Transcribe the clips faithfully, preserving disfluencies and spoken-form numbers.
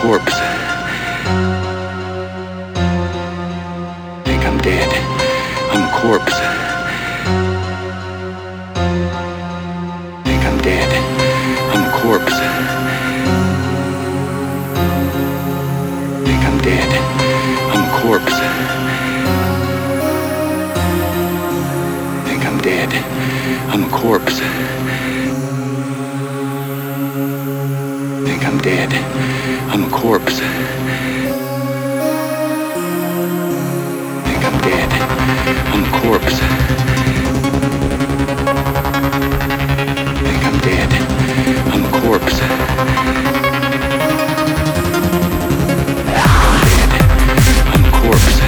corpse. Think I'm dead. I'm a corpse. Think I'm dead. I'm a corpse. Think I'm dead. I'm a corpse. Think I'm dead. I'm a corpse. Think I'm dead. I'm a corpse. Think I'm dead. I'm a corpse. Think I'm dead. I'm a corpse. I'm a corpse.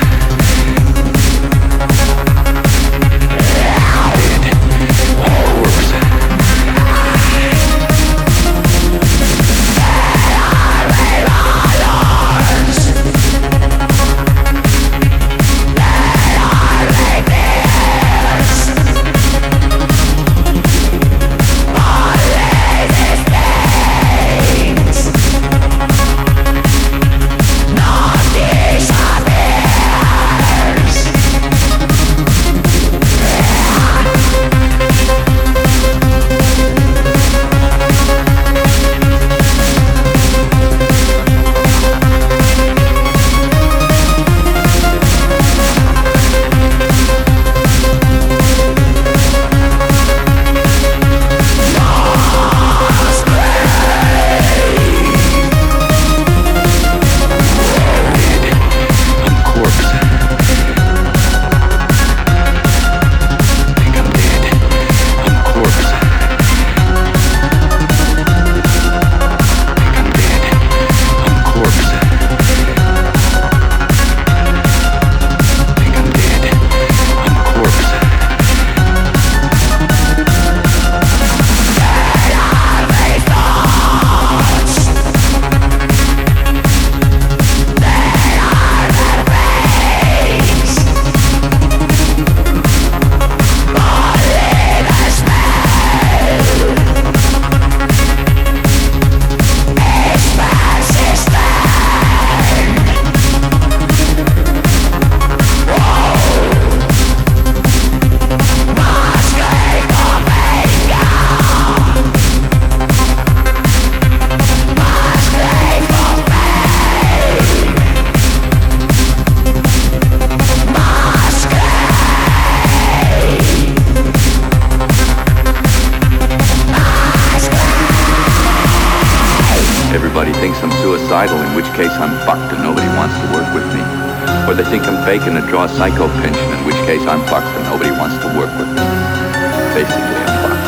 Everybody thinks I'm suicidal, in which case I'm fucked and nobody wants to work with me. Or they think I'm faking to draw a psycho pension, in which case I'm fucked and nobody wants to work with me. Basically, I'm fucked.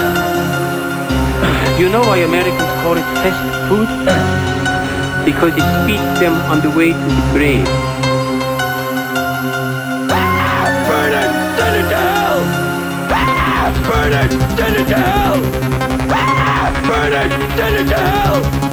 You know why Americans call it fast food? Because it feeds them on the way to the grave. Burn it, send it to hell! Burn it, send it to hell! Burn it, send it to hell!